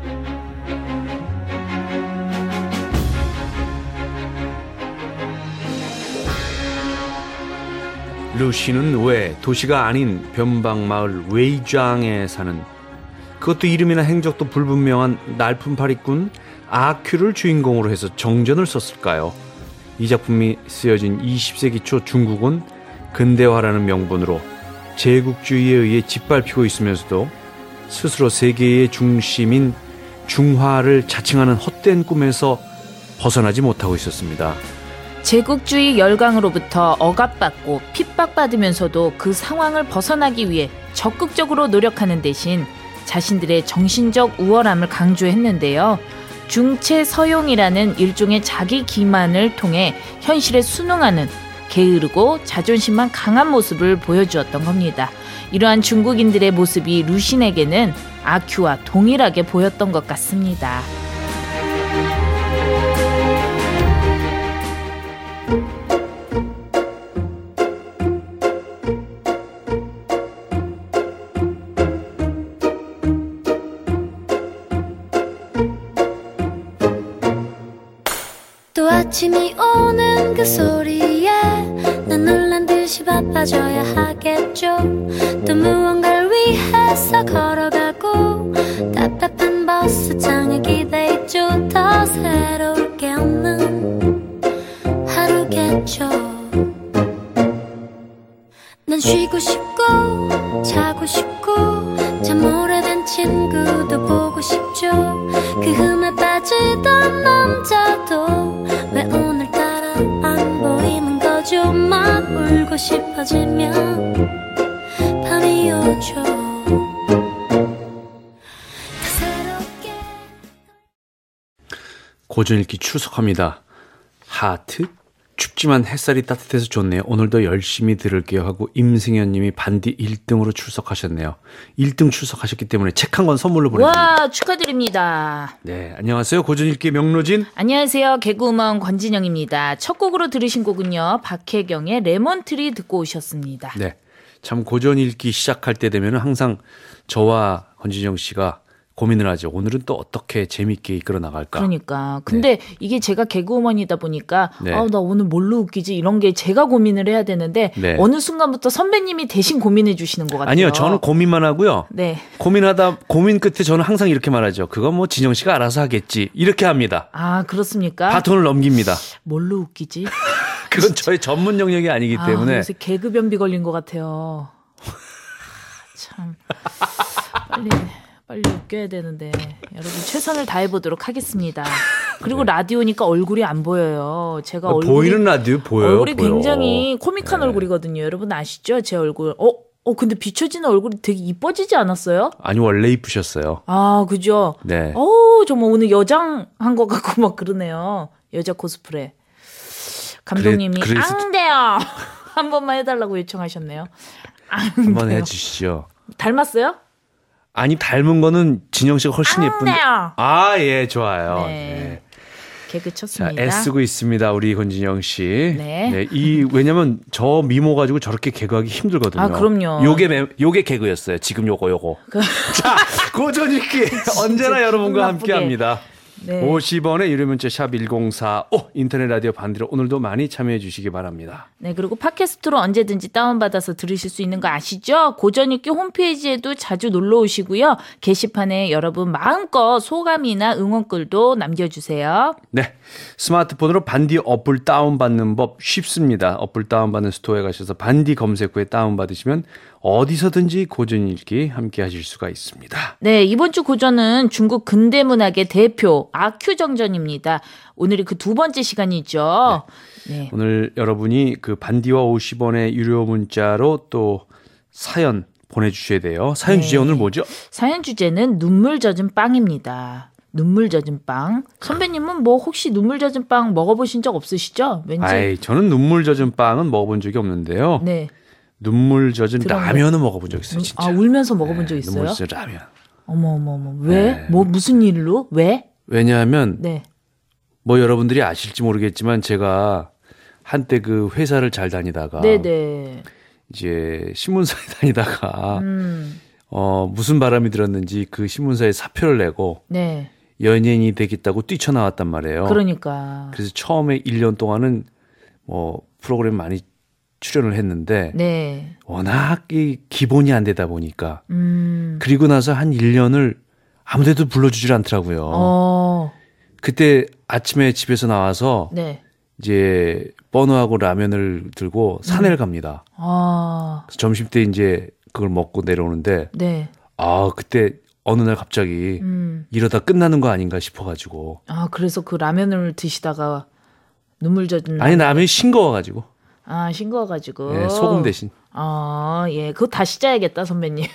루시는 왜 도시가 아닌 변방마을 웨이장에 사는, 그것도 이름이나 행적도 불분명한 날품파리꾼 아큐를 주인공으로 해서 정전을 썼을까요? 이 작품이 쓰여진 20세기 초 중국은 근대화라는 명분으로 제국주의에 의해 짓밟히고 있으면서도 스스로 세계의 중심인 중화를 자칭하는 헛된 꿈에서 벗어나지 못하고 있었습니다. 제국주의 열강으로부터 억압받고 핍박받으면서도 그 상황을 벗어나기 위해 적극적으로 노력하는 대신 자신들의 정신적 우월함을 강조했는데요. 중체서용이라는 일종의 자기 기만을 통해 현실에 순응하는 게으르고 자존심만 강한 모습을 보여주었던 겁니다. 이러한 중국인들의 모습이 루신에게는 아큐와 동일하게 보였던 것 같습니다. 또 아침이 오는 그 소리에 난 놀란 듯이 바빠져야 하겠죠. 또 무언가를 위해서 걸어가고 답답한 버스장에 기대있죠. 더 새로울 게 없는 하루겠죠. 난 쉬고 싶고 자고 싶고 참 오래된 친구도 보고 싶죠. 그 흠에 빠지던 남자도 왜 오늘따라 안 보이는 거죠. 막 울고 싶어지면 밤이 오죠. 고전읽기 출석합니다. 하트? 춥지만 햇살이 따뜻해서 좋네요. 오늘도 열심히 들을게요 하고 임승현님이 반디 1등으로 출석하셨네요. 1등 출석하셨기 때문에 책 한 권 선물로 보내드립니다. 와, 축하드립니다. 네, 안녕하세요. 고전읽기 명로진. 안녕하세요. 개그우먼 권진영입니다. 첫 곡으로 들으신 곡은요, 박혜경의 레몬트리 듣고 오셨습니다. 네, 참 고전읽기 시작할 때 되면 항상 저와 권진영 씨가 고민을 하죠. 오늘은 또 어떻게 재밌게 이끌어 나갈까. 그러니까. 근데 네. 이게 제가 개그우먼이다 보니까 네. 나 오늘 뭘로 웃기지? 이런 게 제가 고민을 해야 되는데 네. 어느 순간부터 선배님이 대신 고민해 주시는 것 같아요. 아니요. 저는 고민만 하고요. 네. 고민 끝에 저는 항상 이렇게 말하죠. 그건 뭐 진영 씨가 알아서 하겠지. 이렇게 합니다. 아, 그렇습니까? 바톤을 넘깁니다. 뭘로 웃기지? 그건 저의 전문 영역이 아니기 때문에. 요새 개그 변비 걸린 것 같아요. 참. 빨리 웃겨야 되는데 여러분 최선을 다해보도록 하겠습니다. 그리고 네. 라디오니까 얼굴이 안 보여요. 제가 보이는 라디오 보여요. 얼굴이 보여. 굉장히 코믹한 네. 얼굴이거든요. 여러분 아시죠? 제 얼굴. 근데 비춰지는 얼굴이 되게 이뻐지지 않았어요? 아니 원래 이쁘셨어요. 아, 그죠? 네. 정말 오늘 여장 한 것 같고 막 그러네요. 여자 코스프레. 감독님이 안 돼요. 한 번만 해달라고 요청하셨네요. 한번 해주시죠. 닮았어요? 아니 닮은 거는 진영 씨가 훨씬 예쁜데. 아, 예, 좋아요. 네. 네. 개그 쳤습니다. 자, 애쓰고 있습니다, 우리 권진영 씨. 네. 네. 왜냐면 저 미모 가지고 저렇게 개그하기 힘들거든요. 아, 그럼요. 요게 개그였어요. 지금 요거. 자, 고전읽기 언제나 여러분과 함께합니다. 네. 50원의 유료 문자 샵 1045 인터넷 라디오 반디로 오늘도 많이 참여해 주시기 바랍니다. 네, 그리고 팟캐스트로 언제든지 다운받아서 들으실 수 있는 거 아시죠? 고전읽기 홈페이지에도 자주 놀러 오시고요. 게시판에 여러분 마음껏 소감이나 응원글도 남겨주세요. 네, 스마트폰으로 반디 어플 다운받는 법 쉽습니다. 어플 다운받는 스토어에 가셔서 반디 검색 후에 다운받으시면 어디서든지 고전읽기 함께 하실 수가 있습니다. 네, 이번 주 고전은 중국 근대문학의 대표 아큐정전입니다. 오늘이 그 두 번째 시간이죠. 네. 네. 오늘 여러분이 그 반디와 50원의 유료 문자로 또 사연 보내주셔야 돼요. 사연 주제 오늘 뭐죠? 사연 주제는 눈물 젖은 빵입니다. 눈물 젖은 빵. 선배님은 뭐 혹시 눈물 젖은 빵 먹어보신 적 없으시죠? 왠지. 저는 눈물 젖은 빵은 먹어본 적이 없는데요. 네. 눈물 젖은 라면은 먹어본 적 있어요, 진짜. 아, 울면서 먹어본 적 있어요? 눈물 젖은 라면. 어머. 왜? 네. 무슨 일로? 왜? 왜냐하면, 네. 뭐 여러분들이 아실지 모르겠지만 제가 한때 그 회사를 잘 다니다가. 네네. 이제 신문사에 다니다가, 무슨 바람이 들었는지 그 신문사에 사표를 내고 네. 연예인이 되겠다고 뛰쳐나왔단 말이에요. 그러니까. 그래서 처음에 1년 동안은 프로그램 많이 출연을 했는데 네. 워낙 이 기본이 안 되다 보니까 그리고 나서 한 1년을 아무데도 불러주질 않더라고요. 그때 아침에 집에서 나와서 네. 이제 버너하고 라면을 들고 산에를 갑니다. 그래서 점심 때 이제 그걸 먹고 내려오는데 네. 그때 어느 날 갑자기 이러다 끝나는 거 아닌가 싶어가지고. 그래서 그 라면을 드시다가 눈물 젖은. 아니, 라면이 싱거워가지고. 싱거워가지고. 네, 소금 대신. 예. 그거 다시 짜야겠다, 선배님.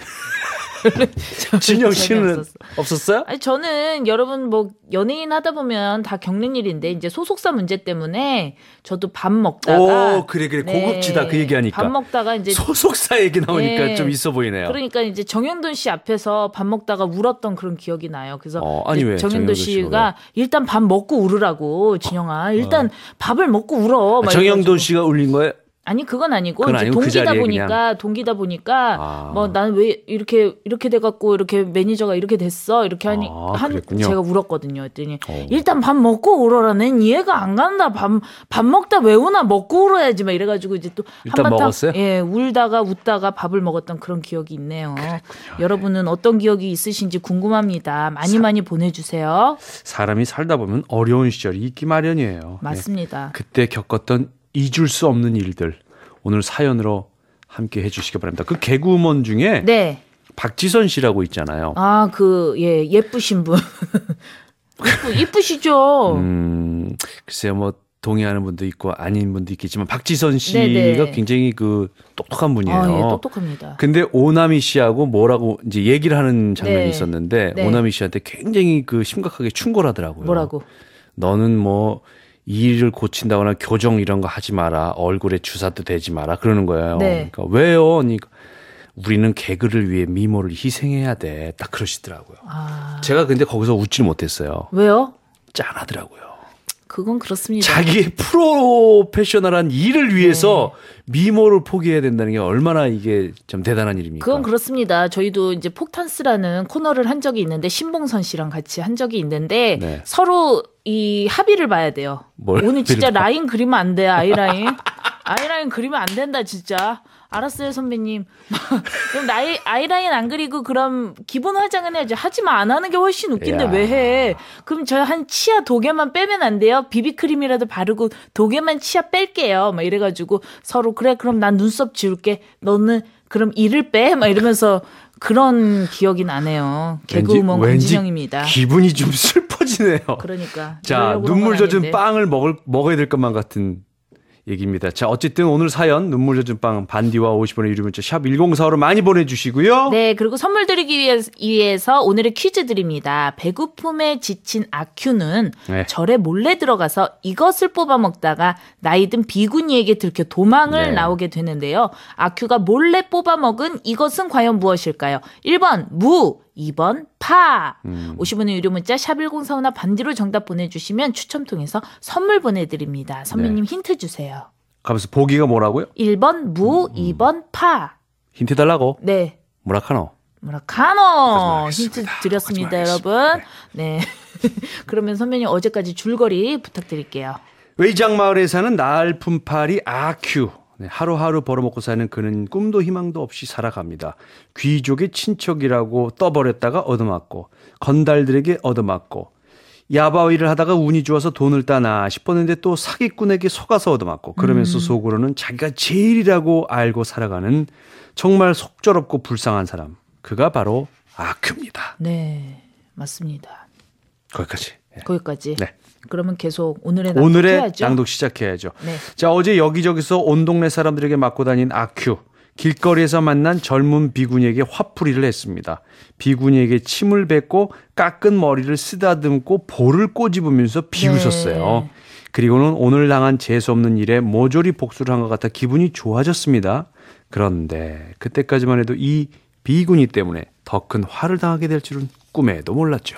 진영 씨는 없었어요? 아니, 저는 여러분 연예인 하다 보면 다 겪는 일인데 이제 소속사 문제 때문에 저도 밥 먹다가 그래 고급지다 그 얘기하니까 밥 먹다가 이제 소속사 얘기 나오니까 좀 있어 보이네요. 그러니까 이제 정영돈 씨 앞에서 밥 먹다가 울었던 그런 기억이 나요. 그래서 아니 왜 정영돈 씨가 일단 밥 먹고 울으라고 진영아 일단 밥을 먹고 울어. 정영돈 씨가 울린 거예요? 아니 그건 아니고 이제 동기다 보니까 나는 왜 이렇게 돼갖고 이렇게 매니저가 이렇게 됐어 이렇게 제가 울었거든요. 했더니 일단 밥 먹고 울어라. 난 이해가 안 간다. 밥 먹다 왜 우나 먹고 울어야지 막 이래가지고 이제 또 한바탕 먹었어요? 예 울다가 웃다가 밥을 먹었던 그런 기억이 있네요. 그랬군요. 여러분은 어떤 기억이 있으신지 궁금합니다. 많이 보내주세요. 사람이 살다 보면 어려운 시절이 있기 마련이에요. 맞습니다. 네. 그때 겪었던 잊을 수 없는 일들 오늘 사연으로 함께 해주시기 바랍니다. 그 개그우먼 중에 네. 박지선 씨라고 있잖아요. 예쁘신 분. 이쁘시죠. 글쎄요, 동의하는 분도 있고 아닌 분도 있겠지만 박지선 씨가 네네. 굉장히 똑똑한 분이에요. 예, 똑똑합니다. 근데 오나미 씨하고 뭐라고 이제 얘기를 하는 장면이 있었는데 오나미 씨한테 굉장히 심각하게 충고하더라고요. 뭐라고? 너는 이 일을 고친다거나 교정 이런 거 하지 마라. 얼굴에 주사도 대지 마라. 그러는 거예요. 네. 그러니까 왜요? 그러니까 우리는 개그를 위해 미모를 희생해야 돼. 딱 그러시더라고요. 제가 근데 거기서 웃질 못했어요. 왜요? 짠하더라고요. 그건 그렇습니다. 자기의 프로페셔널한 일을 위해서 미모를 포기해야 된다는 게 얼마나 이게 좀 대단한 일입니까? 그건 그렇습니다. 저희도 이제 폭탄스라는 코너를 한 적이 있는데 신봉선 씨랑 같이 한 적이 있는데 서로 이 합의를 봐야 돼요. 오늘 진짜 라인 그리면 안 돼. 아이라인 그리면 안 된다 진짜. 알았어요 선배님. 그럼 아이라인 안 그리고 그럼 기본 화장은 해야지. 하지만 안 하는 게 훨씬 웃긴데 왜 해. 그럼 저 한 치아 도개만 빼면 안 돼요? 비비크림이라도 바르고 도개만 치아 뺄게요. 막 이래가지고 서로 그래 그럼 난 눈썹 지울게. 너는 그럼 이를 빼. 막 이러면서 그런 기억이 나네요. 개그우먼 권진영입니다. 기분이 좀 슬퍼지네요. 그러니까. 자, 눈물 젖은 빵을 먹어야 될 것만 같은 얘기입니다. 자, 어쨌든 오늘 사연 눈물 젖은 빵 반디와 50원의 유료 문자 샵 1045로 많이 보내주시고요. 네, 그리고 선물 드리기 위해서 오늘의 퀴즈 드립니다. 배고픔에 지친 아큐는 절에 몰래 들어가서 이것을 뽑아 먹다가 나이든 비구니에게 들켜 도망을 나오게 되는데요. 아큐가 몰래 뽑아 먹은 이것은 과연 무엇일까요? 1번 무, 2번 파. 50원의 유료 문자 샵 1045나 반디로 정답 보내주시면 추첨 통해서 선물 보내드립니다. 선배님 힌트 주세요. 가면서 보기가 뭐라고요? 1번 무, 2번 파. 힌트 달라고? 네. 뭐라카노? 힌트 드렸습니다, 여러분. 네. 그러면 선배님 어제까지 줄거리 부탁드릴게요. 외장마을에 사는 나알품파리 아큐. 하루하루 벌어먹고 사는 그는 꿈도 희망도 없이 살아갑니다. 귀족의 친척이라고 떠버렸다가 얻어맞고 건달들에게 얻어맞고 야바위를 하다가 운이 좋아서 돈을 따나 싶었는데 또 사기꾼에게 속아서 얻어맞고 그러면서 속으로는 자기가 제일이라고 알고 살아가는 정말 속절없고 불쌍한 사람. 그가 바로 아큐입니다. 네, 맞습니다. 거기까지. 네. 그러면 계속 오늘의 낭독 시작해야죠. 네. 자, 어제 여기저기서 온 동네 사람들에게 맞고 다닌 아큐. 길거리에서 만난 젊은 비구니에게 화풀이를 했습니다. 비구니에게 침을 뱉고 깎은 머리를 쓰다듬고 볼을 꼬집으면서 비웃었어요. 그리고는 오늘 당한 재수없는 일에 모조리 복수를 한 것 같아 기분이 좋아졌습니다. 그런데 그때까지만 해도 이 비구니 때문에 더 큰 화를 당하게 될 줄은 꿈에도 몰랐죠.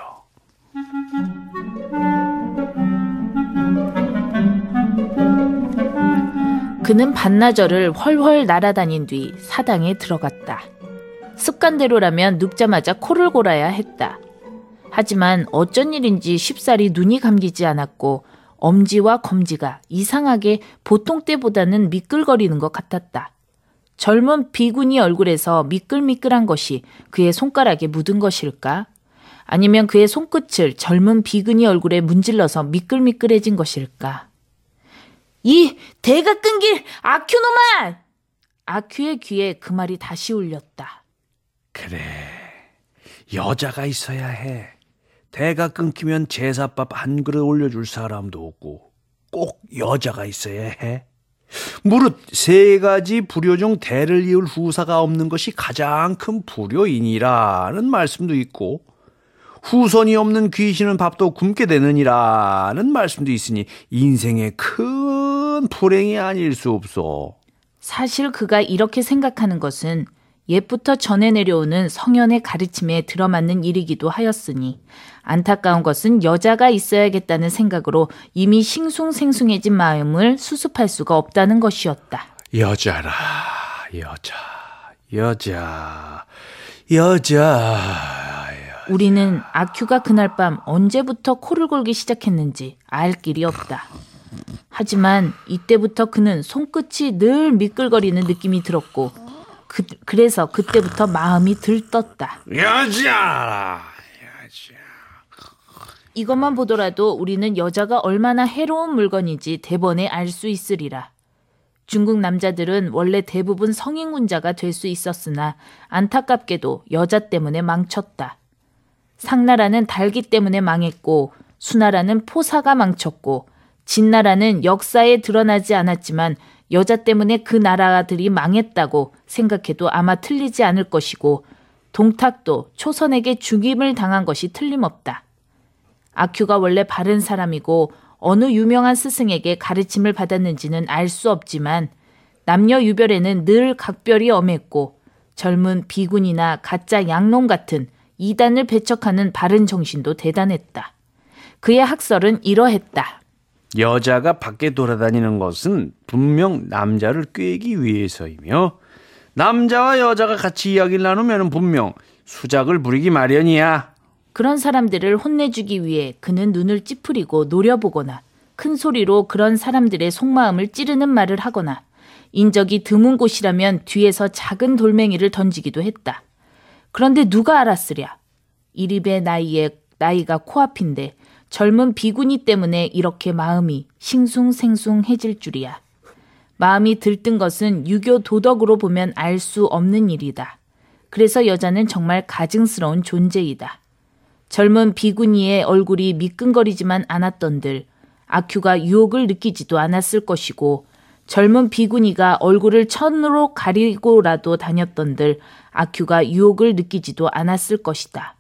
그는 반나절을 훨훨 날아다닌 뒤 사당에 들어갔다. 습관대로라면 눕자마자 코를 골아야 했다. 하지만 어쩐 일인지 쉽사리 눈이 감기지 않았고 엄지와 검지가 이상하게 보통 때보다는 미끌거리는 것 같았다. 젊은 비구니 얼굴에서 미끌미끌한 것이 그의 손가락에 묻은 것일까? 아니면 그의 손끝을 젊은 비구니 얼굴에 문질러서 미끌미끌해진 것일까? 이 대가 끈길 아큐노만! 아큐의 귀에 그 말이 다시 울렸다. 그래, 여자가 있어야 해. 대가 끊기면 제사밥 한 그릇 올려줄 사람도 없고 꼭 여자가 있어야 해. 무릇 세 가지 불효 중 대를 이을 후사가 없는 것이 가장 큰 불효이니라는 말씀도 있고 후손이 없는 귀신은 밥도 굶게 되느니라는 말씀도 있으니 인생의 큰 불행이 아닐 수 없어. 사실 그가 이렇게 생각하는 것은 옛부터 전해 내려오는 성현의 가르침에 들어맞는 일이기도 하였으니 안타까운 것은 여자가 있어야겠다는 생각으로 이미 싱숭생숭해진 마음을 수습할 수가 없다는 것이었다. 여자라, 여자. 우리는 아큐가 그날 밤 언제부터 코를 골기 시작했는지 알 길이 없다. 하지만 이때부터 그는 손끝이 늘 미끌거리는 느낌이 들었고 그래서 그때부터 마음이 들떴다. 여자. 이것만 보더라도 우리는 여자가 얼마나 해로운 물건인지 대번에 알 수 있으리라. 중국 남자들은 원래 대부분 성인군자가 될 수 있었으나 안타깝게도 여자 때문에 망쳤다. 상나라는 달기 때문에 망했고 수나라는 포사가 망쳤고 진나라는 역사에 드러나지 않았지만 여자 때문에 그 나라들이 망했다고 생각해도 아마 틀리지 않을 것이고 동탁도 초선에게 죽임을 당한 것이 틀림없다. 아큐가 원래 바른 사람이고 어느 유명한 스승에게 가르침을 받았는지는 알 수 없지만 남녀 유별에는 늘 각별이 엄했고 젊은 비군이나 가짜 양놈 같은 이단을 배척하는 바른 정신도 대단했다. 그의 학설은 이러했다. 여자가 밖에 돌아다니는 것은 분명 남자를 꾀기 위해서이며 남자와 여자가 같이 이야기를 나누면 분명 수작을 부리기 마련이야. 그런 사람들을 혼내주기 위해 그는 눈을 찌푸리고 노려보거나 큰 소리로 그런 사람들의 속마음을 찌르는 말을 하거나 인적이 드문 곳이라면 뒤에서 작은 돌멩이를 던지기도 했다. 그런데 누가 알았으랴. 이립의 나이가 코앞인데 젊은 비구니 때문에 이렇게 마음이 싱숭생숭해질 줄이야. 마음이 들뜬 것은 유교 도덕으로 보면 알 수 없는 일이다. 그래서 여자는 정말 가증스러운 존재이다. 젊은 비구니의 얼굴이 미끈거리지만 않았던들 아큐가 유혹을 느끼지도 않았을 것이고 젊은 비구니가 얼굴을 천으로 가리고라도 다녔던들 아큐가 유혹을 느끼지도 않았을 것이다.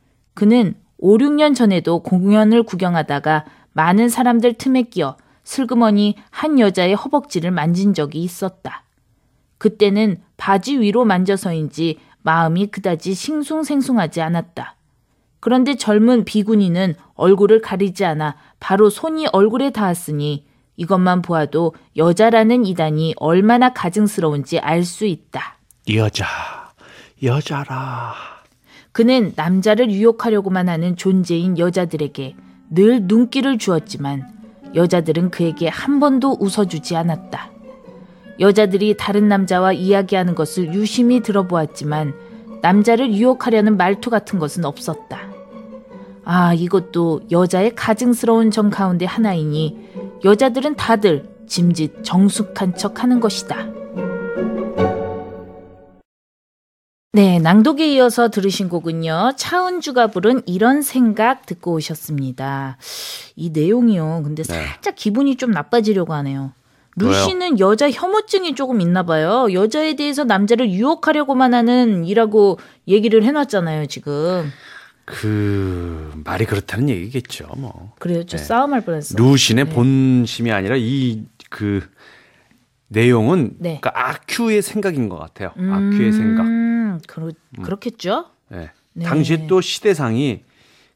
그는 5, 6년 전에도 공연을 구경하다가 많은 사람들 틈에 끼어 슬그머니 한 여자의 허벅지를 만진 적이 있었다. 그때는 바지 위로 만져서인지 마음이 그다지 싱숭생숭하지 않았다. 그런데 젊은 비구니는 얼굴을 가리지 않아 바로 손이 얼굴에 닿았으니 이것만 보아도 여자라는 이단이 얼마나 가증스러운지 알 수 있다. 여자라. 그는 남자를 유혹하려고만 하는 존재인 여자들에게 늘 눈길을 주었지만 여자들은 그에게 한 번도 웃어주지 않았다. 여자들이 다른 남자와 이야기하는 것을 유심히 들어보았지만 남자를 유혹하려는 말투 같은 것은 없었다. 아, 이것도 여자의 가증스러운 점 가운데 하나이니 여자들은 다들 짐짓 정숙한 척 하는 것이다. 네, 낭독에 이어서 들으신 곡은요. 차은주가 부른 이런 생각 듣고 오셨습니다. 이 내용이요. 근데 살짝 기분이 좀 나빠지려고 하네요. 루시는 여자 혐오증이 조금 있나 봐요. 여자에 대해서 남자를 유혹하려고만 하는 이라고 얘기를 해놨잖아요, 지금. 그 말이 그렇다는 얘기겠죠, 뭐. 그래요, 저 싸움할 뻔했어요. 루신의 본심이 아니라 이 그 내용은 그러니까 아큐의 생각인 것 같아요. 아큐의 생각. 그렇겠죠. 네. 네. 당시에 또 시대상이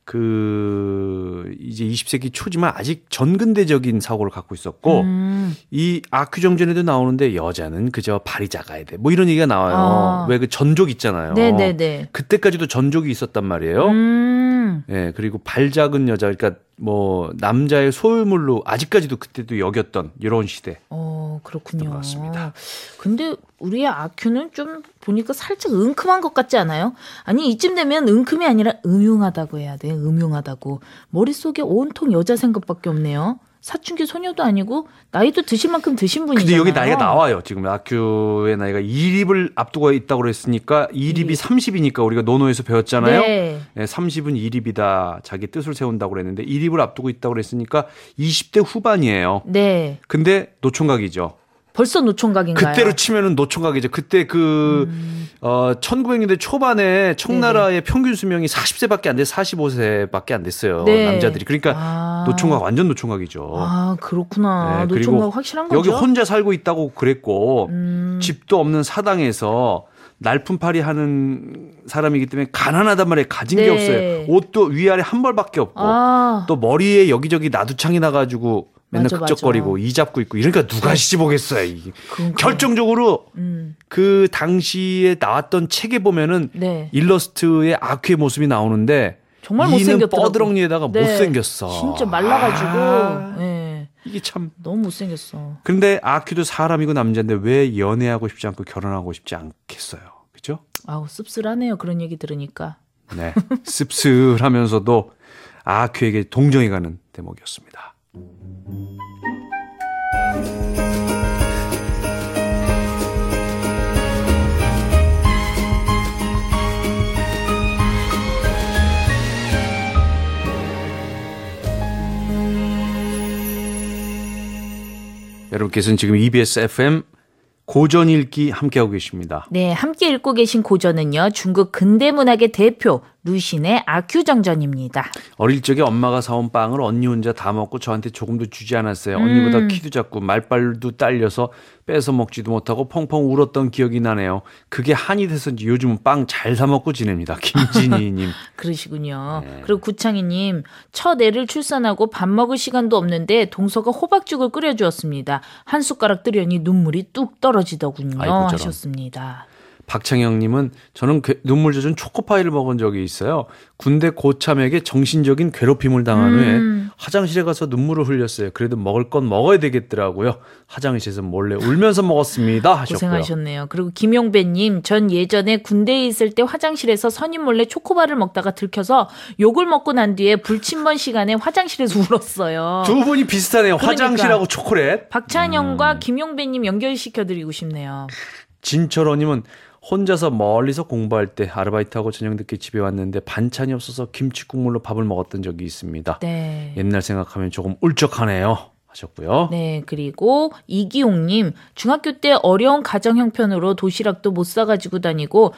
이제 20세기 초지만 아직 전근대적인 사고를 갖고 있었고, 이 아큐정전에도 나오는데 여자는 그저 발이 작아야 돼. 뭐 이런 얘기가 나와요. 왜 그 전족 있잖아요. 네네네. 그때까지도 전족이 있었단 말이에요. 예, 그리고 발 작은 여자, 그러니까 뭐 남자의 소유물로 아직까지도 그때도 여겼던 이런 시대. 그렇군요. 같습니다. 근데 우리의 아큐는 좀 보니까 살짝 은큼한 것 같지 않아요? 아니 이쯤 되면 은큼이 아니라 음흉하다고 해야 돼. 음흉하다고. 머릿속에 온통 여자 생각밖에 없네요. 사춘기 소녀도 아니고 나이도 드실 만큼 드신 분이잖아요. 근데 여기 나이가 나와요. 지금 아큐의 나이가 2립을 앞두고 있다고 그랬으니까 2립이 30이니까 우리가 노노에서 배웠잖아요. 네. 30은 2립이다. 자기 뜻을 세운다고 그랬는데 2립을 앞두고 있다고 그랬으니까 20대 후반이에요. 네. 근데 노총각이죠. 벌써 노총각인가요? 그때로 치면은 노총각이죠. 그때 1900년대 초반에 청나라의 평균 수명이 40세밖에 안 돼, 45세밖에 안 됐어요. 네. 남자들이. 그러니까 노총각, 완전 노총각이죠. 아, 그렇구나. 네, 노총각 확실한 거죠? 여기 혼자 살고 있다고 그랬고, 집도 없는 사당에서 날품팔이 하는 사람이기 때문에 가난하단 말이에요. 가진 게 없어요. 옷도 위아래 한 벌밖에 없고, 또 머리에 여기저기 나두창이 나가지고 맨날 극적거리고 이 잡고 있고 이러니까 누가 시집 오겠어요. 결정적으로 그 당시에 나왔던 책에 보면은 일러스트의 아큐의 모습이 나오는데 정말 못생겼더라고. 뻐드렁니에다가 못생겼어. 진짜 말라가지고 이게 참 너무 못생겼어. 근데 아큐도 사람이고 남자인데 왜 연애하고 싶지 않고 결혼하고 싶지 않겠어요. 그죠? 아우 씁쓸하네요. 그런 얘기 들으니까. 네, 씁쓸하면서도 아큐에게 동정해가는 대목이었습니다. 여러분께서는 지금 EBS FM 고전 읽기 함께하고 계십니다. 네, 함께 읽고 계신 고전은요. 중국 근대문학의 대표 루신의 아큐정전입니다. 어릴 적에 엄마가 사온 빵을 언니 혼자 다 먹고 저한테 조금도 주지 않았어요. 언니보다 키도 작고 말빨도 딸려서 뺏어 먹지도 못하고 펑펑 울었던 기억이 나네요. 그게 한이 돼서인지 요즘은 빵 잘 사 먹고 지냅니다. 김진희님. 그러시군요. 네. 그리고 구창희님, 첫 애를 출산하고 밥 먹을 시간도 없는데 동서가 호박죽을 끓여주었습니다. 한 숟가락 뜨려니 눈물이 뚝 떨어지더군요. 아이고, 하셨습니다. 박창영님은 저는 눈물 젖은 초코파이를 먹은 적이 있어요. 군대 고참에게 정신적인 괴롭힘을 당한 후에 화장실에 가서 눈물을 흘렸어요. 그래도 먹을 건 먹어야 되겠더라고요. 화장실에서 몰래 울면서 먹었습니다. 하셨고요. 고생하셨네요. 그리고 김용배님, 전 예전에 군대에 있을 때 화장실에서 선임 몰래 초코바를 먹다가 들켜서 욕을 먹고 난 뒤에 불침번 시간에 화장실에서 울었어요. 두 분이 비슷하네요. 그러니까. 화장실하고 초콜릿. 박찬영과 김용배님 연결시켜드리고 싶네요. 진철호님은 혼자서 멀리서 공부할 때 아르바이트하고 저녁 늦게 집에 왔는데 반찬이 없어서 김치국물로 밥을 먹었던 적이 있습니다. 네. 옛날 생각하면 조금 울적하네요. 하셨고요. 네, 그리고 이기용님, 중학교 때 어려운 가정 형편으로 도시락도 못 사가지고 다니고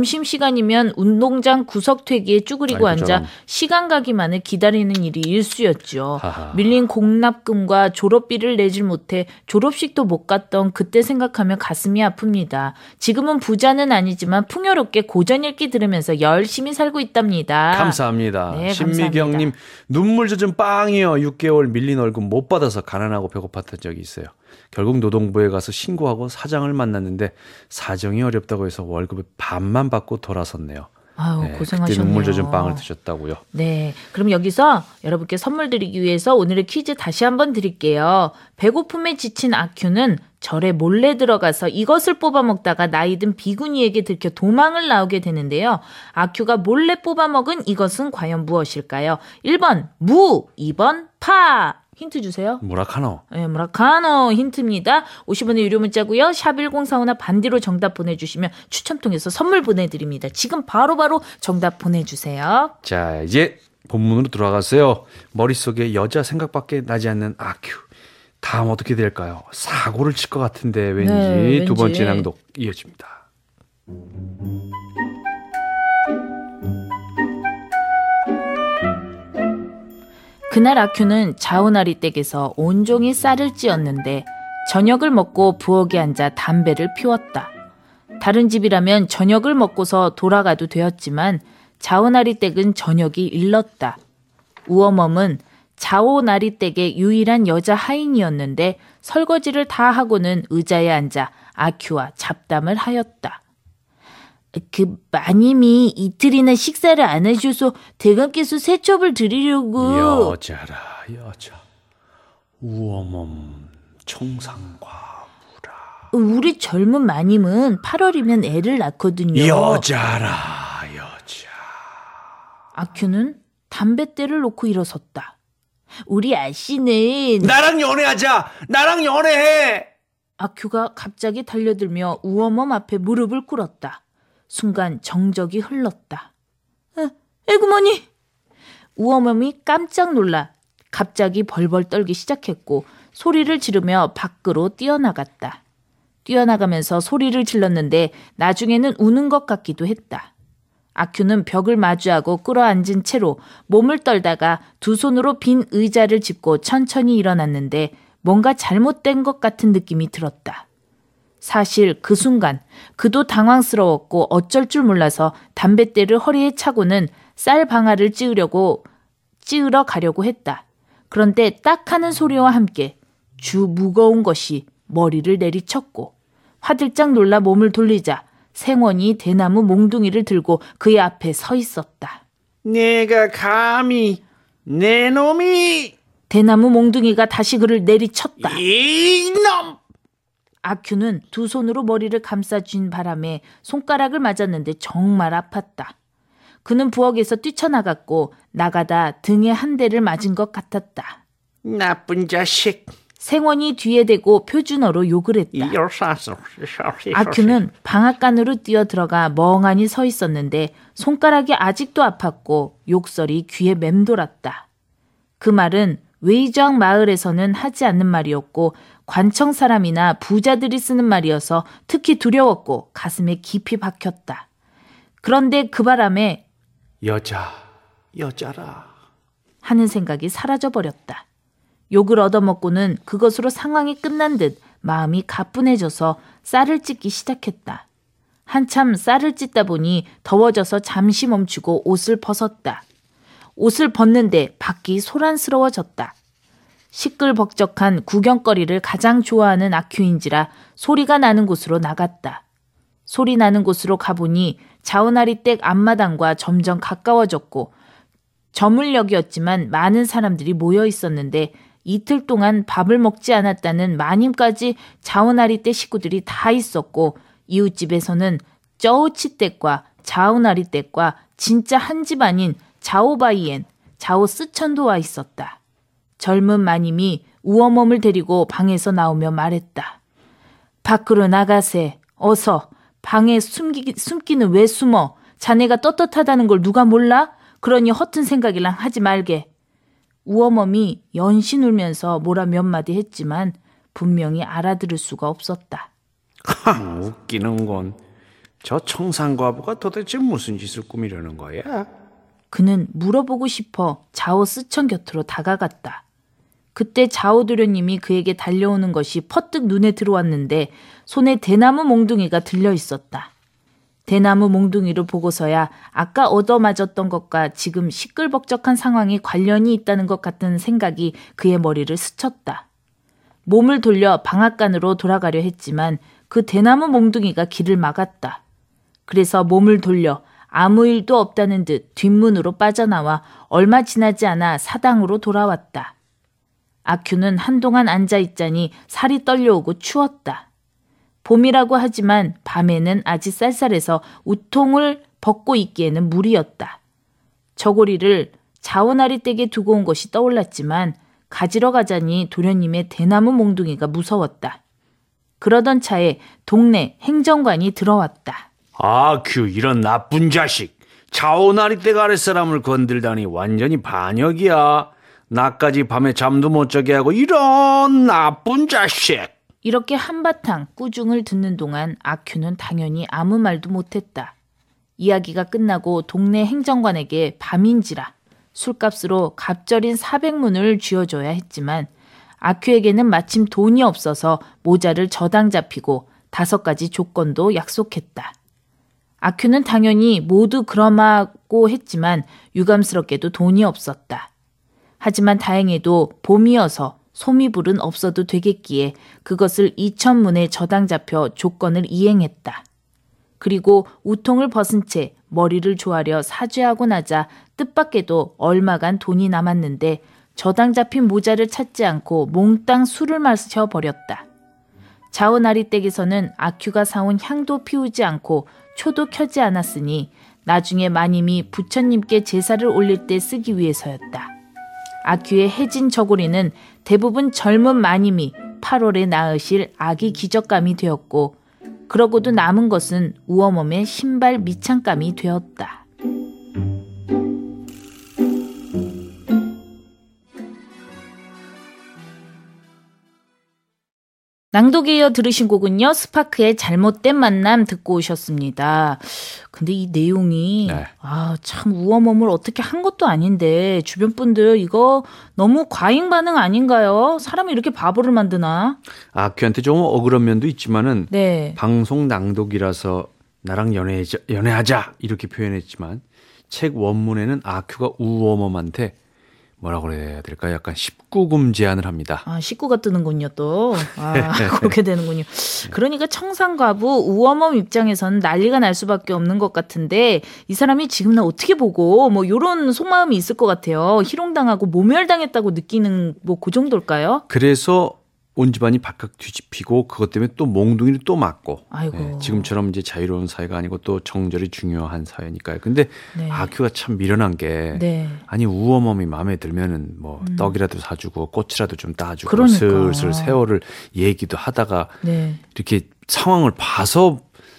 점심시간이면 운동장 구석퇴기에 쭈그리고 앉아 시간 가기만을 기다리는 일이 일쑤였죠. 하하. 밀린 공납금과 졸업비를 내질 못해 졸업식도 못 갔던 그때 생각하면 가슴이 아픕니다. 지금은 부자는 아니지만 풍요롭게 고전 읽기 들으면서 열심히 살고 있답니다. 감사합니다. 네, 신미경님, 눈물 젖은 빵이요. 6개월 밀린 월급 못 받아서 가난하고 배고팠던 적이 있어요. 결국 노동부에 가서 신고하고 사장을 만났는데 사정이 어렵다고 해서 월급을 반만 받고 돌아섰네요. 아유, 네, 고생하셨네요. 그때 눈물 젖은 빵을 드셨다고요. 네, 그럼 여기서 여러분께 선물 드리기 위해서 오늘의 퀴즈 다시 한번 드릴게요. 배고픔에 지친 아큐는 절에 몰래 들어가서 이것을 뽑아 먹다가 나이든 비구니에게 들켜 도망을 나오게 되는데요. 아큐가 몰래 뽑아 먹은 이것은 과연 무엇일까요? 1번 무, 2번 파. 힌트 주세요. 무라카노. 네, 무라카노 힌트입니다. 50원의 유료 문자고요. 샵 1045나 반디로 정답 보내주시면 추첨 통해서 선물 보내드립니다. 지금 바로바로 정답 보내주세요. 자, 이제 본문으로 돌아가세요. 머릿속에 여자 생각밖에 나지 않는 아큐. 다음 어떻게 될까요? 사고를 칠 것 같은데 왠지 두 번째 낭독 이어집니다. 그날 아큐는 자오나리 댁에서 온종일 쌀을 찌었는데 저녁을 먹고 부엌에 앉아 담배를 피웠다. 다른 집이라면 저녁을 먹고서 돌아가도 되었지만 자오나리 댁은 저녁이 일렀다. 우어멈은 자오나리댁의 유일한 여자 하인이었는데 설거지를 다 하고는 의자에 앉아 아큐와 잡담을 하였다. 그 마님이 이틀이나 식사를 안 하셔서 대감께서 세첩을 드리려고. 여자라 여자. 우어멈 청상과부라. 우리 젊은 마님은 8월이면 애를 낳거든요. 여자라 여자. 아큐는 담뱃대를 놓고 일어섰다. 우리 아씨는 나랑 연애하자. 나랑 연애해. 아큐가 갑자기 달려들며 우어멈 앞에 무릎을 꿇었다. 순간 정적이 흘렀다. 에구머니! 우어멈이 깜짝 놀라 갑자기 벌벌 떨기 시작했고 소리를 지르며 밖으로 뛰어나갔다. 뛰어나가면서 소리를 질렀는데 나중에는 우는 것 같기도 했다. 아큐는 벽을 마주하고 끌어앉은 채로 몸을 떨다가 두 손으로 빈 의자를 짚고 천천히 일어났는데 뭔가 잘못된 것 같은 느낌이 들었다. 사실 그 순간 그도 당황스러웠고 어쩔 줄 몰라서 담뱃대를 허리에 차고는 쌀 방아를 찌으러 가려고 했다. 그런데 딱 하는 소리와 함께 주 무거운 것이 머리를 내리쳤고 화들짝 놀라 몸을 돌리자 생원이 대나무 몽둥이를 들고 그의 앞에 서 있었다. 내가 감히 내 놈이. 대나무 몽둥이가 다시 그를 내리쳤다. 이놈. 아큐는 두 손으로 머리를 감싸쥔 바람에 손가락을 맞았는데 정말 아팠다. 그는 부엌에서 뛰쳐나갔고 나가다 등에 한 대를 맞은 것 같았다. 나쁜 자식. 생원이 뒤에 대고 표준어로 욕을 했다. 아큐는 방앗간으로 뛰어들어가 멍하니 서 있었는데 손가락이 아직도 아팠고 욕설이 귀에 맴돌았다. 그 말은 웨이저항 마을에서는 하지 않는 말이었고 관청 사람이나 부자들이 쓰는 말이어서 특히 두려웠고 가슴에 깊이 박혔다. 그런데 그 바람에 여자라 하는 생각이 사라져버렸다. 욕을 얻어먹고는 그것으로 상황이 끝난 듯 마음이 가뿐해져서 쌀을 찢기 시작했다. 한참 쌀을 찢다 보니 더워져서 잠시 멈추고 옷을 벗었다. 옷을 벗는데 밖이 소란스러워졌다. 시끌벅적한 구경거리를 가장 좋아하는 아큐인지라 소리가 나는 곳으로 나갔다. 소리 나는 곳으로 가보니 자오나리댁 앞마당과 점점 가까워졌고 저물녘이었지만 많은 사람들이 모여 있었는데 이틀 동안 밥을 먹지 않았다는 마님까지 자오나리댁 식구들이 다 있었고 이웃집에서는 쩌우치댁과 자오나리댁과 진짜 한 집 아닌 자오바이엔, 자오스천도 와 있었다. 젊은 마님이 우어멈을 데리고 방에서 나오며 말했다. 밖으로 나가세. 어서. 방에 숨기는 왜 숨어? 자네가 떳떳하다는 걸 누가 몰라? 그러니 허튼 생각이랑 하지 말게. 우어멈이 연신 울면서 뭐라 몇 마디 했지만 분명히 알아들을 수가 없었다. 웃기는 건 저 청산과부가 도대체 무슨 짓을 꾸미려는 거야? 그는 물어보고 싶어 자오 스천 곁으로 다가갔다. 그때 자오 도련님이 그에게 달려오는 것이 퍼뜩 눈에 들어왔는데 손에 대나무 몽둥이가 들려 있었다. 대나무 몽둥이를 보고서야 아까 얻어맞았던 것과 지금 시끌벅적한 상황이 관련이 있다는 것 같은 생각이 그의 머리를 스쳤다. 몸을 돌려 방앗간으로 돌아가려 했지만 그 대나무 몽둥이가 길을 막았다. 그래서 몸을 돌려 아무 일도 없다는 듯 뒷문으로 빠져나와 얼마 지나지 않아 사당으로 돌아왔다. 아큐는 한동안 앉아있자니 살이 떨려오고 추웠다. 봄이라고 하지만 밤에는 아직 쌀쌀해서 우통을 벗고 있기에는 무리였다. 저고리를 자오나리 댁에 두고 온 것이 떠올랐지만 가지러 가자니 도련님의 대나무 몽둥이가 무서웠다. 그러던 차에 동네 행정관이 들어왔다. 아큐 이런 나쁜 자식. 자오나리댁 아랫사람을 건들다니 완전히 반역이야. 나까지 밤에 잠도 못 자게 하고 이런 나쁜 자식. 이렇게 한바탕 꾸중을 듣는 동안 아큐는 당연히 아무 말도 못했다. 이야기가 끝나고 동네 행정관에게 밤인지라 술값으로 갑절인 400문을 쥐어줘야 했지만 아큐에게는 마침 돈이 없어서 모자를 저당 잡히고 5가지 조건도 약속했다. 아큐는 당연히 모두 그러마고 했지만 유감스럽게도 돈이 없었다. 하지만 다행히도 봄이어서 소미불은 없어도 되겠기에 그것을 2,000문에 저당 잡혀 조건을 이행했다. 그리고 우통을 벗은 채 머리를 조아려 사죄하고 나자 뜻밖에도 얼마간 돈이 남았는데 저당 잡힌 모자를 찾지 않고 몽땅 술을 마셔버렸다. 자오나리댁에서는 아큐가 사온 향도 피우지 않고 초도 켜지 않았으니 나중에 마님이 부처님께 제사를 올릴 때 쓰기 위해서였다. 아큐의 해진 저고리는 대부분 젊은 마님이 8월에 낳으실 아기 기적감이 되었고 그러고도 남은 것은 우어몸의 신발 밑창감이 되었다. 낭독에 이어 들으신 곡은요. 스파크의 잘못된 만남 듣고 오셨습니다. 근데 이 내용이 네. 참 우어몸을 어떻게 한 것도 아닌데 주변 분들 이거 너무 과잉 반응 아닌가요? 사람이 이렇게 바보를 만드나? 아큐한테 좀 억울한 면도 있지만은 네. 방송 낭독이라서 나랑 연애하자 이렇게 표현했지만 책 원문에는 아큐가 우어몸한테 뭐라고 그래야 될까? 약간 19금 제안을 합니다. 19가 뜨는군요, 또. 그렇게 되는군요. 그러니까 청산가부 우어몸 입장에서는 난리가 날 수밖에 없는 것 같은데 이 사람이 지금 나 어떻게 보고 뭐 이런 속마음이 있을 것 같아요. 희롱당하고 모멸당했다고 느끼는 뭐 그 정도일까요? 그래서 온 집안이 발칵 뒤집히고 그것 때문에 또 몽둥이를 또 맞고 아이고. 네, 지금처럼 이제 자유로운 사회가 아니고 또 정절이 중요한 사회니까요. 근데 네. 아큐가 참 미련한 게 네. 아니 우어몸이 마음에 들면은 뭐 떡이라도 사주고 꽃이라도 좀 따주고 그러니까. 슬슬 세월을 얘기도 하다가 네. 이렇게 상황을 봐서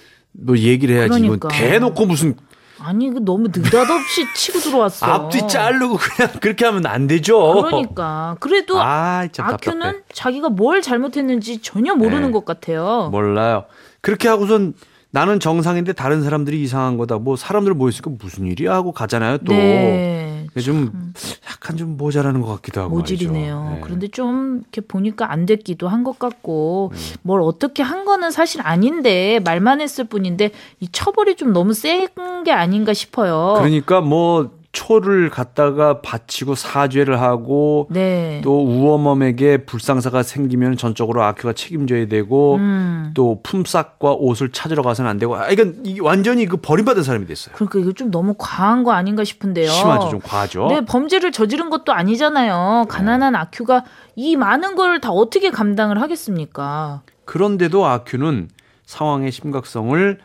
뭐 얘기를 해야지. 그러니까. 이건 대놓고 무슨 아니 너무 느닷없이 치고 들어왔어. 앞뒤 자르고 그냥 그렇게 하면 안 되죠. 그러니까 그래도 참 답답해. 아큐는 자기가 뭘 잘못했는지 전혀 모르는 네. 것 같아요. 몰라요. 그렇게 하고선 나는 정상인데 다른 사람들이 이상한 거다. 뭐 사람들 모였으니까 무슨 일이야 하고 가잖아요. 또 네. 좀 약간 좀 모자라는 것 같기도 하고 모질이네요. 말이죠. 네. 그런데 좀 이렇게 보니까 안 됐기도 한 것 같고 뭘 어떻게 한 거는 사실 아닌데 말만 했을 뿐인데 이 처벌이 좀 너무 센 게 아닌가 싶어요. 그러니까 뭐 초를 갖다가 바치고 사죄를 하고 네. 또 우어멈에게 불상사가 생기면 전적으로 아큐가 책임져야 되고 또 품삯과 옷을 찾으러 가서는 안 되고 이건 이게 완전히 그 버림받은 사람이 됐어요. 그러니까 이거 좀 너무 과한 거 아닌가 싶은데요. 심하죠. 좀 과하죠. 네, 범죄를 저지른 것도 아니잖아요. 가난한 아큐가 이 많은 걸 다 어떻게 감당을 하겠습니까? 그런데도 아큐는 상황의 심각성을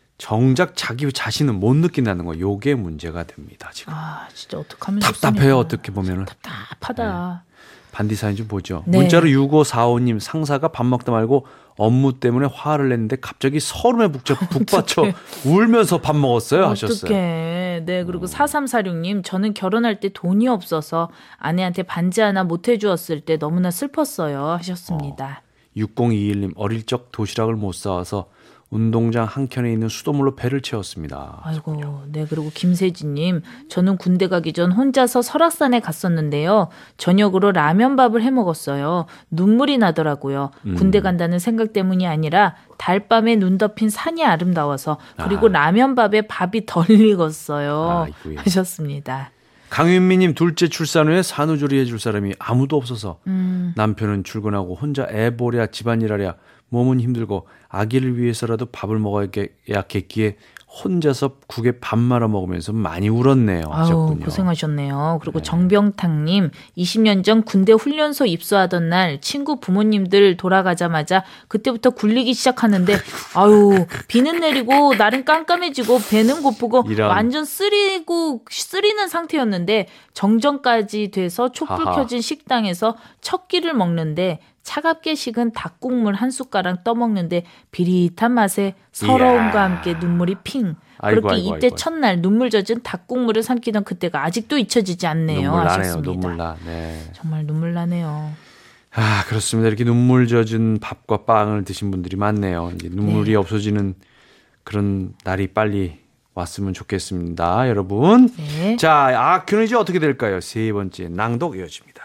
정작 자기 자신은 못 느낀다는 거, 요게 문제가 됩니다. 지금 진짜 어떡하면 답답해요. 좋습니까? 어떻게 보면은. 답답하다. 반디 사연 좀 보죠. 네. 문자로 6545님 상사가 밥 먹다 말고 업무 때문에 화를 냈는데 갑자기 서름에 북받쳐 울면서 밥 먹었어요 하셨어요. 어떡해. 네, 그리고 4346님 저는 결혼할 때 돈이 없어서 아내한테 반지 하나 못 해주었을 때 너무나 슬펐어요 하셨습니다. 6021님 어릴 적 도시락을 못 사와서 운동장 한켠에 있는 수돗물로 배를 채웠습니다. 아이고, 네. 그리고 김세진님, 저는 군대 가기 전 혼자서 설악산에 갔었는데요. 저녁으로 라면밥을 해 먹었어요. 눈물이 나더라고요. 군대 간다는 생각 때문이 아니라 달밤에 눈 덮인 산이 아름다워서 그리고 라면밥에 밥이 덜 익었어요. 아이고야. 하셨습니다. 강윤미님 둘째 출산 후에 산후조리 해줄 사람이 아무도 없어서 남편은 출근하고 혼자 애 보랴 집안일하랴 몸은 힘들고 아기를 위해서라도 밥을 먹어야겠기에 혼자서 국에 밥 말아 먹으면서 많이 울었네요. 하셨군요. 고생하셨네요. 그리고 정병탁님 20년 전 군대 훈련소 입소하던 날 친구 부모님들 돌아가자마자 그때부터 굴리기 시작하는데 비는 내리고 날은 깜깜해지고 배는 고프고 이런. 완전 쓰리는 상태였는데 정전까지 돼서 촛불 하하. 켜진 식당에서 첫 끼를 먹는데 차갑게 식은 닭국물 한 숟가락 떠먹는데 비릿한 맛에 서러움과 이야. 함께 눈물이 핑. 아이고, 그렇게 아이고, 이때 아이고. 첫날 눈물 젖은 닭국물을 삼키던 그때가 아직도 잊혀지지 않네요. 눈물 나네요. 하셨습니다. 눈물 나. 네. 정말 눈물 나네요. 그렇습니다. 이렇게 눈물 젖은 밥과 빵을 드신 분들이 많네요. 이제 눈물이 없어지는 그런 날이 빨리 왔으면 좋겠습니다. 여러분. 네. 자, 아큐는 이제 어떻게 될까요? 세 번째 낭독 이어집니다.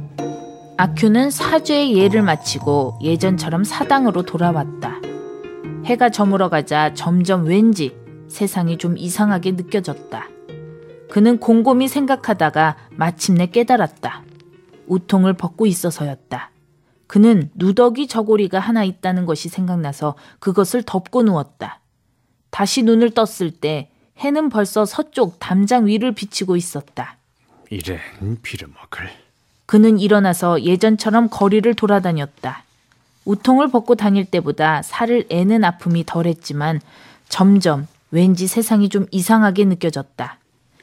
아큐는 사죄의 예를 마치고 예전처럼 사당으로 돌아왔다. 해가 저물어가자 점점 왠지 세상이 좀 이상하게 느껴졌다. 그는 곰곰이 생각하다가 마침내 깨달았다. 우통을 벗고 있어서였다. 그는 누더기 저고리가 하나 있다는 것이 생각나서 그것을 덮고 누웠다. 다시 눈을 떴을 때 해는 벌써 서쪽 담장 위를 비치고 있었다. 이래 빌어먹을. 그는 일어나서 예전처럼 거리를 돌아다녔다. 우통을 벗고 다닐 때보다 살을 애는 아픔이 덜했지만 점점 왠지 세상이 좀 이상하게 느껴졌다.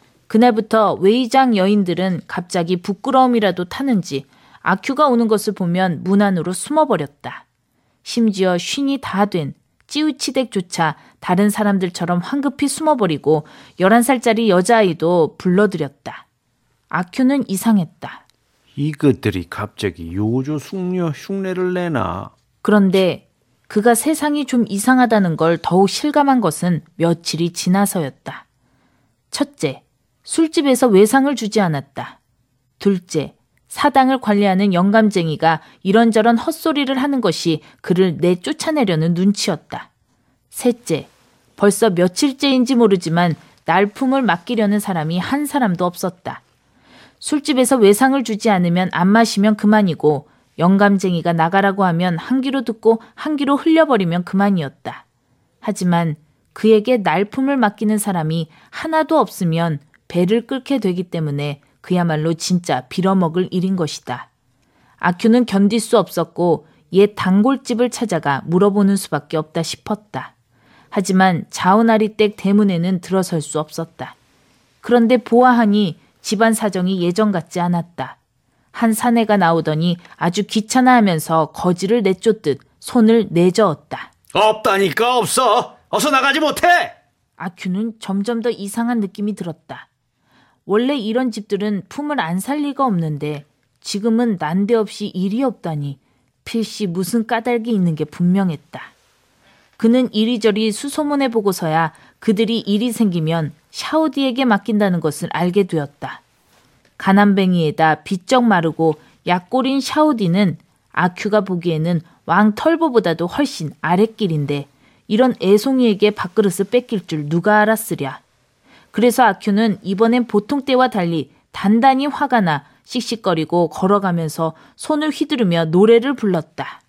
그날부터 웨이장 여인들은 갑자기 부끄러움이라도 타는지 아큐가 오는 것을 보면 문 안으로 숨어버렸다. 심지어 쉰이 다 된 찌우치댁조차 다른 사람들처럼 황급히 숨어버리고 11살짜리 여자아이도 불러들였다. 아큐는 이상했다. 이것들이 갑자기 요조 숙녀 흉내를 내나. 그런데 그가 세상이 좀 이상하다는 걸 더욱 실감한 것은 며칠이 지나서였다. 첫째, 술집에서 외상을 주지 않았다. 둘째, 사당을 관리하는 영감쟁이가 이런저런 헛소리를 하는 것이 그를 내쫓아내려는 눈치였다. 셋째, 벌써 며칠째인지 모르지만 날품을 맡기려는 사람이 한 사람도 없었다. 술집에서 외상을 주지 않으면 안 마시면 그만이고 영감쟁이가 나가라고 하면 한 귀로 듣고 한 귀로 흘려버리면 그만이었다. 하지만 그에게 날품을 맡기는 사람이 하나도 없으면 배를 끓게 되기 때문에 그야말로 진짜 빌어먹을 일인 것이다. 아큐는 견딜 수 없었고 옛 단골집을 찾아가 물어보는 수밖에 없다 싶었다. 하지만 자오나리댁 대문에는 들어설 수 없었다. 그런데 보아하니 집안 사정이 예전 같지 않았다. 한 사내가 나오더니 아주 귀찮아하면서 거지를 내쫓듯 손을 내저었다. 없다니까 없어. 어서 나가지 못해. 아큐는 점점 더 이상한 느낌이 들었다. 원래 이런 집들은 품을 안 살 리가 없는데 지금은 난데없이 일이 없다니 필시 무슨 까닭이 있는 게 분명했다. 그는 이리저리 수소문해 보고서야 그들이 일이 생기면 샤오디에게 맡긴다는 것을 알게 되었다. 가난뱅이에다 비쩍 마르고 약골인 샤오디는 아큐가 보기에는 왕털보보다도 훨씬 아랫길인데 이런 애송이에게 밥그릇을 뺏길 줄 누가 알았으랴. 그래서 아큐는 이번엔 보통 때와 달리 단단히 화가 나 씩씩거리고 걸어가면서 손을 휘두르며 노래를 불렀다.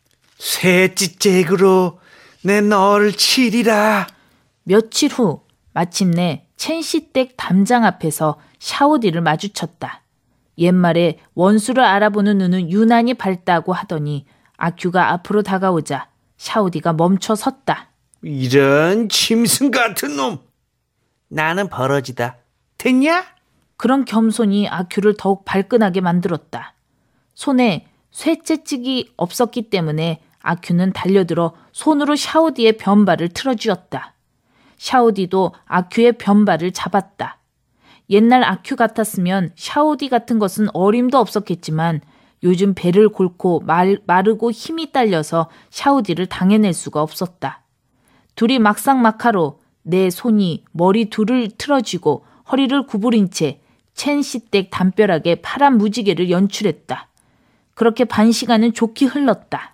셋째째그로 내 너를 치리라. 며칠 후 마침내 첸시댁 담장 앞에서 샤오디를 마주쳤다. 옛말에 원수를 알아보는 눈은 유난히 밝다고 하더니 아큐가 앞으로 다가오자 샤오디가 멈춰 섰다. 이런 짐승 같은 놈. 나는 버러지다. 됐냐? 그런 겸손이 아큐를 더욱 발끈하게 만들었다. 손에 쇠째찍이 없었기 때문에 아큐는 달려들어 손으로 샤오디의 변발을 틀어쥐었다. 샤오디도 아큐의 변발을 잡았다. 옛날 아큐 같았으면 샤오디 같은 것은 어림도 없었겠지만 요즘 배를 골고 마르고 힘이 딸려서 샤오디를 당해낼 수가 없었다. 둘이 막상막하로 내 손이 머리 둘을 틀어쥐고 허리를 구부린 채 첸시댁 담벼락에 파란 무지개를 연출했다. 그렇게 반 시간은 좋게 흘렀다.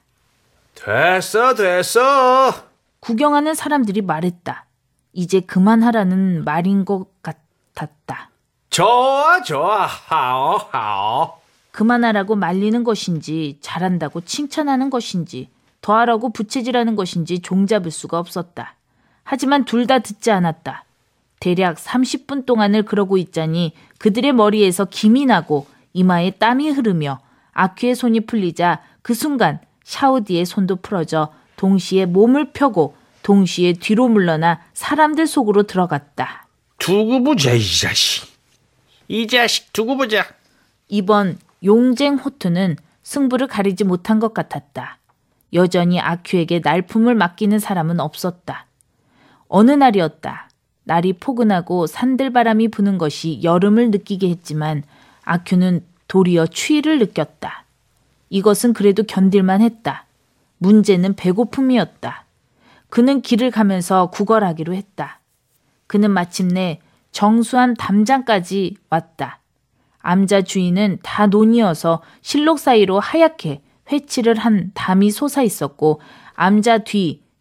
됐어. 구경하는 사람들이 말했다. 이제 그만하라는 말인 것 같았다. 좋아. 하오. 그만하라고 말리는 것인지 잘한다고 칭찬하는 것인지 더하라고 부채질하는 것인지 종잡을 수가 없었다. 하지만 둘 다 듣지 않았다. 대략 30분 동안을 그러고 있자니 그들의 머리에서 김이 나고 이마에 땀이 흐르며 아큐의 손이 풀리자 그 순간 샤오디의 손도 풀어져 동시에 몸을 펴고 동시에 뒤로 물러나 사람들 속으로 들어갔다. 두고 보자 이 자식 두고 보자. 이번 용쟁 호투는 승부를 가리지 못한 것 같았다. 여전히 아큐에게 날품을 맡기는 사람은 없었다. 어느 날이었다. 날이 포근하고 산들바람이 부는 것이 여름을 느끼게 했지만 아큐는 도리어 추위를 느꼈다. 이것은 그래도 견딜만 했다. 문제는 배고픔이었다. 그는 길을 가면서 구걸하기로 했다. 그는 마침내 정수한 담장까지 왔다. 암자 주인은 다 논이어서 실록 사이로 하얗게 회칠을 한 담이 솟아 있었고 암자 뒤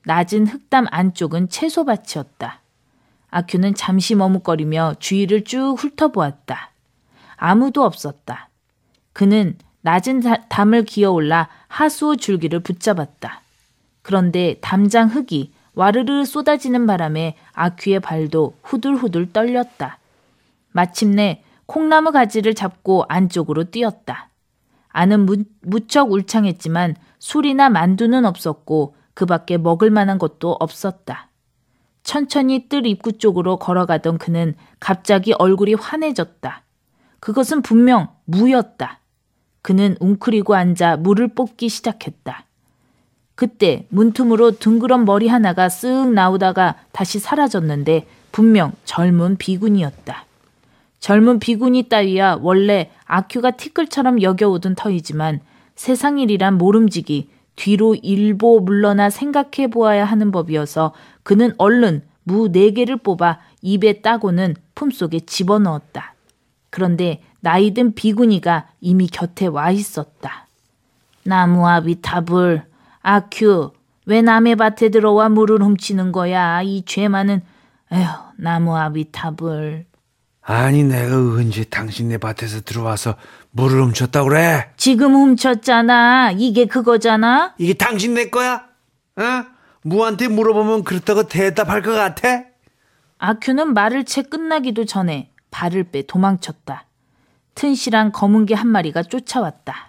낮은 흙담 안쪽은 채소밭이었다. 아큐는 잠시 머뭇거리며 주위를 쭉 훑어보았다. 아무도 없었다. 그는 낮은 담을 기어올라 하수오 줄기를 붙잡았다. 그런데 담장 흙이 와르르 쏟아지는 바람에 아큐의 발도 후들후들 떨렸다. 마침내 콩나무 가지를 잡고 안쪽으로 뛰었다. 안은 무척 울창했지만 술이나 만두는 없었고 그 밖에 먹을 만한 것도 없었다. 천천히 뜰 입구 쪽으로 걸어가던 그는 갑자기 얼굴이 환해졌다. 그것은 분명 무였다. 그는 웅크리고 앉아 물을 뽑기 시작했다. 그때 문틈으로 둥그런 머리 하나가 쓱 나오다가 다시 사라졌는데 분명 젊은 비군이었다. 젊은 비군이 따위야 원래 아큐가 티끌처럼 여겨오던 터이지만 세상 일이란 모름지기 뒤로 일보 물러나 생각해 보아야 하는 법이어서 그는 얼른 무 4개를 뽑아 입에 따고는 품속에 집어넣었다. 그런데 나이든 비구니가 이미 곁에 와 있었다. 나무아비 타불, 아큐, 왜 남의 밭에 들어와 물을 훔치는 거야? 이 죄 많은, 에휴, 나무아비 타불. 아니 내가 언제 당신네 밭에서 들어와서 물을 훔쳤다고 그래? 지금 훔쳤잖아. 이게 그거잖아. 이게 당신네 거야? 어? 무한테 물어보면 그렇다고 대답할 것 같아? 아큐는 말을 채 끝나기도 전에 발을 빼 도망쳤다. 튼실한 검은 개 한 마리가 쫓아왔다.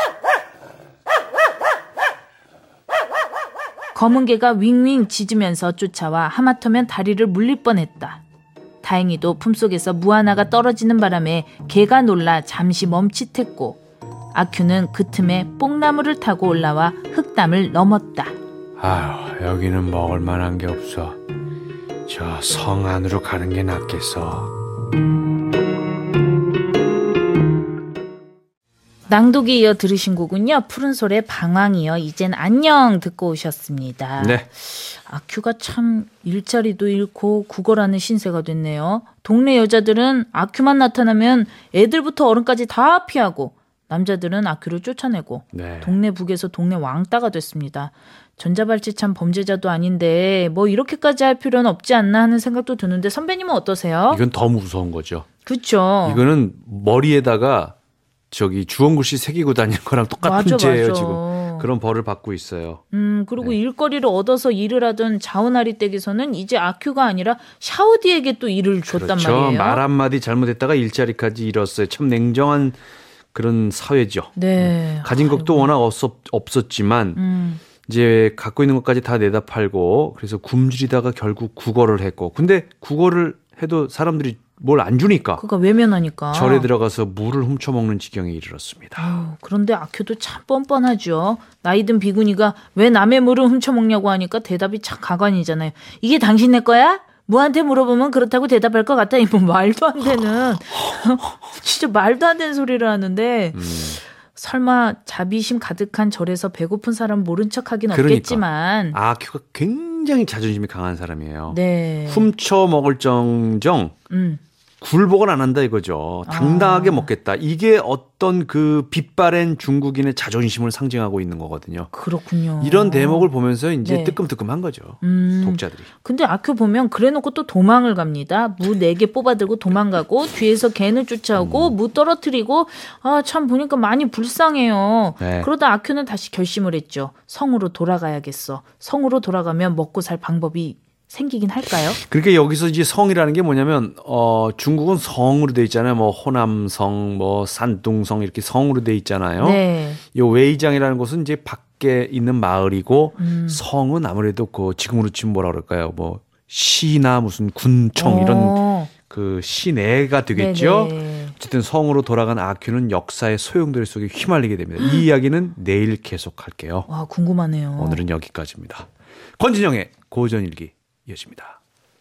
검은 개가 윙윙 짖으면서 쫓아와 하마터면 다리를 물릴 뻔했다. 다행히도 품속에서 무 하나가 떨어지는 바람에 개가 놀라 잠시 멈칫했고 아큐는 그 틈에 뽕나무를 타고 올라와 흙담을 넘었다. 아휴, 여기는 먹을 만한 게 없어. 저 성 안으로 가는 게 낫겠어. 낭독에 이어 들으신 곡은요. 푸른솔의 방황이여 이젠 안녕 듣고 오셨습니다. 네. 아큐가 참 일자리도 잃고 구걸하는 신세가 됐네요. 동네 여자들은 아큐만 나타나면 애들부터 어른까지 다 피하고 남자들은 아큐를 쫓아내고 네. 동네 북에서 동네 왕따가 됐습니다. 전자발찌 참 범죄자도 아닌데 뭐 이렇게까지 할 필요는 없지 않나 하는 생각도 드는데 선배님은 어떠세요? 이건 더 무서운 거죠. 그렇죠. 이거는 머리에다가 저기 주홍글씨 새기고 다니는 거랑 똑같은 죄예요. 지금 그런 벌을 받고 있어요. 그리고 네. 일거리를 얻어서 일을 하던 자원아리 댁에서는 이제 아큐가 아니라 샤오디에게 또 일을 줬단 그렇죠. 말이에요. 말 한마디 잘못했다가 일자리까지 잃었어요. 참 냉정한 그런 사회죠. 네. 가진 것도 워낙 없었지만 이제 갖고 있는 것까지 다 내다 팔고 그래서 굶주리다가 결국 구걸을 했고 근데 구걸을 해도 사람들이 뭘 안 주니까 그러니까 외면하니까 절에 들어가서 물을 훔쳐먹는 지경에 이르렀습니다. 그런데 아큐도 참 뻔뻔하죠. 나이든 비구니가 왜 남의 물을 훔쳐먹냐고 하니까 대답이 참 가관이잖아요. 이게 당신네 거야? 무한테 물어보면 그렇다고 대답할 것 같아. 뭐 말도 안 되는 진짜 말도 안 되는 소리를 하는데 설마 자비심 가득한 절에서 배고픈 사람 모른 척하긴 그러니까. 없겠지만 아큐가 굉장히 자존심이 강한 사람이에요. 네. 훔쳐 먹을 정정 굴복을 안 한다 이거죠. 당당하게 먹겠다. 이게 어떤 그 빛바랜 중국인의 자존심을 상징하고 있는 거거든요. 그렇군요. 이런 대목을 보면서 이제 네. 뜨끔뜨끔한 거죠. 독자들이. 근데 아큐 보면 그래놓고 또 도망을 갑니다. 무 4개 뽑아들고 도망가고 뒤에서 개는 쫓아오고 무 떨어뜨리고 참 보니까 많이 불쌍해요. 네. 그러다 아큐는 다시 결심을 했죠. 성으로 돌아가야겠어. 성으로 돌아가면 먹고 살 방법이 생기긴 할까요? 그러니까 여기서 이제 성이라는 게 뭐냐면 중국은 성으로 돼 있잖아요. 뭐 호남성, 뭐 산둥성 이렇게 성으로 돼 있잖아요. 네. 이 웨이장이라는 곳은 이제 밖에 있는 마을이고 성은 아무래도 그 지금으로 치면 뭐라 그럴까요? 뭐 시나 무슨 군청 이런 그 시내가 되겠죠. 네네. 어쨌든 성으로 돌아간 아큐는 역사의 소용돌이 속에 휘말리게 됩니다. 이 이야기는 내일 계속할게요. 와 궁금하네요. 오늘은 여기까지입니다. 권진영의 고전일기 이어집니다.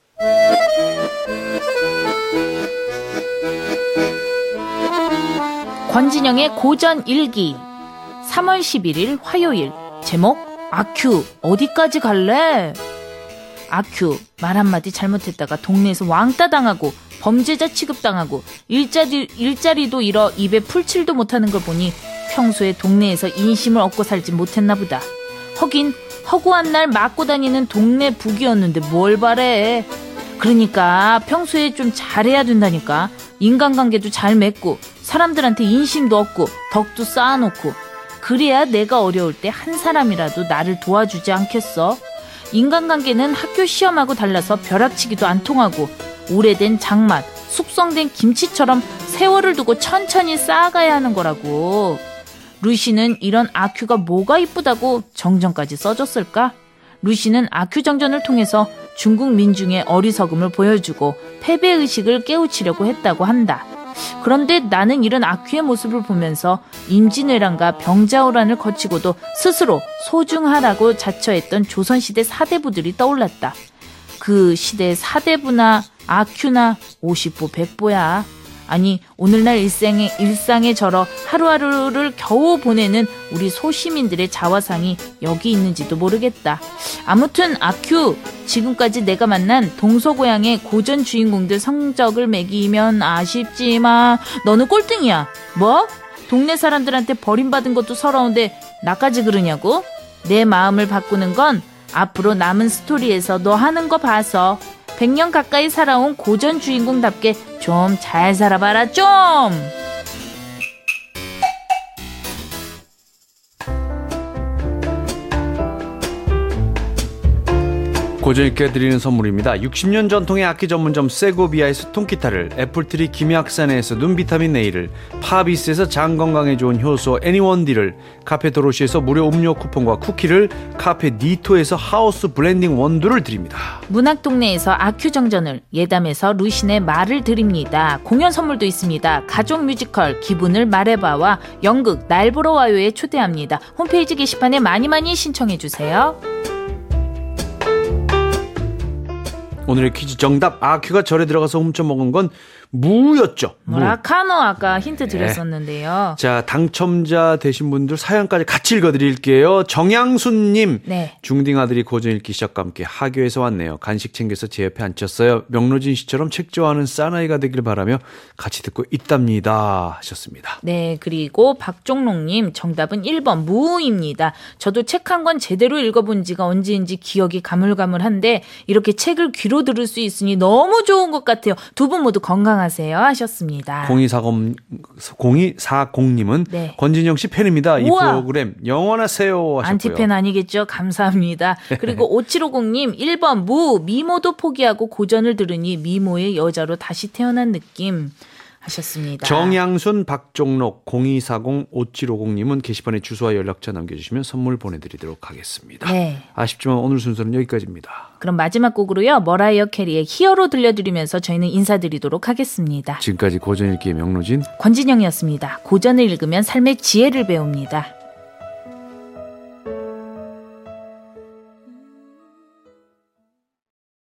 권진영의 고전 일기 3월 11일 화요일 제목 아큐 어디까지 갈래? 아큐 말 한마디 잘못했다가 동네에서 왕따 당하고 범죄자 취급당하고 일자리도 잃어 입에 풀칠도 못하는 걸 보니 평소에 동네에서 인심을 얻고 살지 못했나 보다. 허구한 날 맞고 다니는 동네 북이었는데 뭘 바래. 그러니까 평소에 좀 잘해야 된다니까. 인간관계도 잘 맺고 사람들한테 인심도 얻고 덕도 쌓아놓고 그래야 내가 어려울 때 한 사람이라도 나를 도와주지 않겠어. 인간관계는 학교 시험하고 달라서 벼락치기도 안 통하고 오래된 장맛, 숙성된 김치처럼 세월을 두고 천천히 쌓아가야 하는 거라고. 루시는 이런 아큐가 뭐가 이쁘다고 정전까지 써줬을까? 루시는 아큐 정전을 통해서 중국 민중의 어리석음을 보여주고 패배의식을 깨우치려고 했다고 한다. 그런데 나는 이런 아큐의 모습을 보면서 임진왜란과 병자호란을 거치고도 스스로 소중하라고 자처했던 조선시대 사대부들이 떠올랐다. 그 시대 사대부나 아큐나 50보 100보야. 아니 오늘날 일상에 절어 하루하루를 겨우 보내는 우리 소시민들의 자화상이 여기 있는지도 모르겠다. 아무튼 아큐, 지금까지 내가 만난 동서고향의 고전 주인공들 성적을 매기면 아쉽지만 너는 꼴등이야. 뭐? 동네 사람들한테 버림받은 것도 서러운데 나까지 그러냐고? 내 마음을 바꾸는 건 앞으로 남은 스토리에서 너 하는 거 봐서 100년 가까이 살아온 고전 주인공답게 좀 잘 살아봐라 좀. 고전익게 드리는 선물입니다. 60년 전통의 악기 전문점 세고비아에서 통기타를, 애플트리 김약산에서 눈비타민 A를, 파비스에서 장건강에 좋은 효소 애니원디를, 카페 도로시에서 무료 음료 쿠폰과 쿠키를, 카페 니토에서 하우스 블렌딩 원두를 드립니다. 문학동네에서 아큐정전을, 예담에서 루신의 말을 드립니다. 공연 선물도 있습니다. 가족 뮤지컬 기분을 말해봐와 연극 날 보러 와요에 초대합니다. 홈페이지 게시판에 많이 신청해주세요. 오늘의 퀴즈 정답, 아큐가 절에 들어가서 훔쳐먹은 건 무였죠. 라카노 아까 힌트 드렸었는데요. 자, 당첨자 되신 분들 사연까지 같이 읽어드릴게요. 정양순님, 네. 중딩 아들이 고전 읽기 시작과 함께 하교에서 왔네요. 간식 챙겨서 제 옆에 앉혔어요. 명로진 씨처럼 책 좋아하는 사나이가 되길 바라며 같이 듣고 있답니다 하셨습니다. 네, 그리고 박종록님 정답은 1번 무입니다. 저도 책 한 권 제대로 읽어본 지가 언제인지 기억이 가물가물한데 이렇게 책을 귀로 들을 수 있으니 너무 좋은 것 같아요. 두 분 모두 건강하세요 하셨습니다. 0240님은 네. 권진영 씨 팬입니다. 이 우와. 프로그램 영원하세요 하셨고요. 안티팬 아니겠죠? 감사합니다. 그리고 5750님 1번 무, 미모도 포기하고 고전을 들으니 미모의 여자로 다시 태어난 느낌 하셨습니다. 정양순, 박종록, 0240, 5750님은 게시판에 주소와 연락처 남겨주시면 선물 보내드리도록 하겠습니다. 네. 아쉽지만 오늘 순서는 여기까지입니다. 그럼 마지막 곡으로요. 머라이어 캐리의 히어로 들려드리면서 저희는 인사드리도록 하겠습니다. 지금까지 고전 읽기의 명로진 권진영이었습니다. 고전을 읽으면 삶의 지혜를 배웁니다.